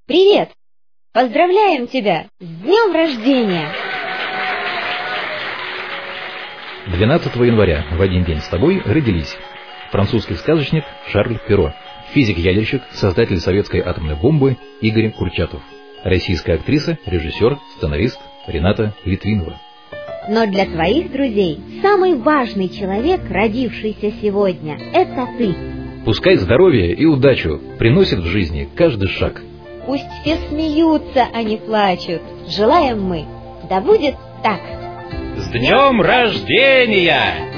Привет! Поздравляем тебя с днем рождения! 12 января в один день с тобой родились французский сказочник Шарль Перро, физик-ядерщик, создатель советской атомной бомбы Игорь Курчатов, российская актриса, режиссер, сценарист Рената Литвинова. Но для твоих друзей самый важный человек, родившийся сегодня, это ты. Пускай здоровье и удачу приносит в жизни каждый шаг. Пусть все смеются, а не плачут. Желаем мы, да будет так. С днем рождения!